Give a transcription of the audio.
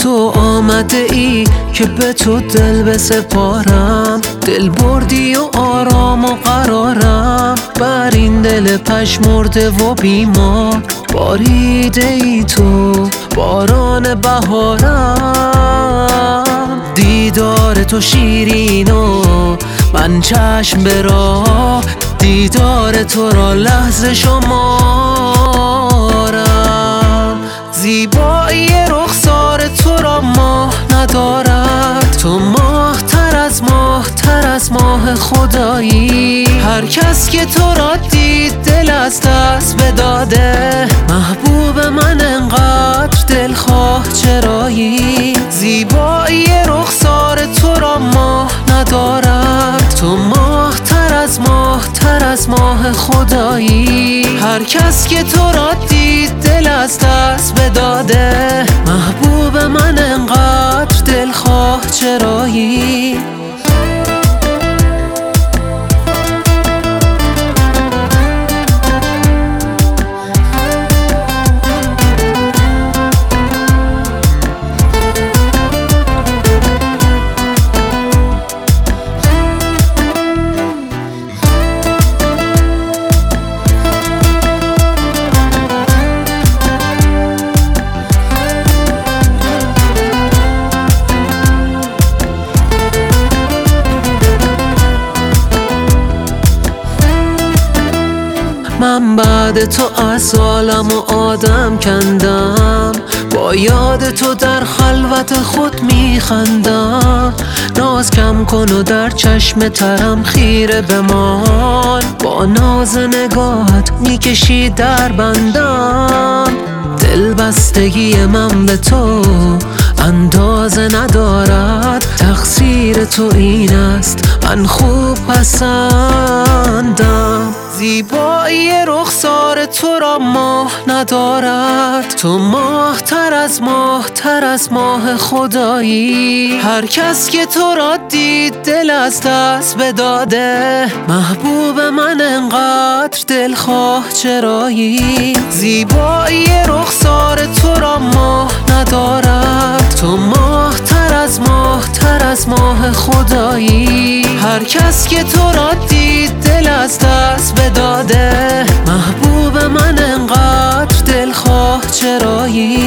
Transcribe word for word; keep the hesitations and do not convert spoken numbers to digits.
تو آمده ای که به تو دل بسپارم، دل بردی و آرام و قرارم بر این دل پژمرده و بیمار. باریده ای تو باران بهارم، دیدار تو شیرین و من چشم به راه، دیدار تو را لحظه شمارم. زیبایی رخسار تو را ماه ندارد، تو ماه تر از ماه تر از ماه خدایی. هر کس که تو را دید دل از دست بداده، محبوب من انقدر دلخواه چرایی. زیبایی رخسار تو را ماه ندارد، تو ماه تر از ماه تر از ماه خدایی. هر کس که تو را دید دل از دست بداده، محبوب من انقدر دلخواه چرایی. من بعد تو از عالم و آدم کندم، با یاد تو در خلوت خود میخندم. ناز کم کن و در چشم ترم خیره بمان، با ناز نگاهت میکشی در بندم. دل بستگی من به تو اندازه ندارد، تقصیر تو این است من خوب پسندم. زیبایی رخسار تو را ماه ندارد، تو ماه تر از ماه تر از ماه خدایی. هر کس که تو را دید دل از دست بداده، محبوب من انقدر دلخواه چرایی. زیبایی رخسار تو را ماه ندارد، تو ماه تر از ماه تر از ماه خدایی. هر کس که تو را دید دل از دست بداده، محبوب من انقدر دلخواه چرایی.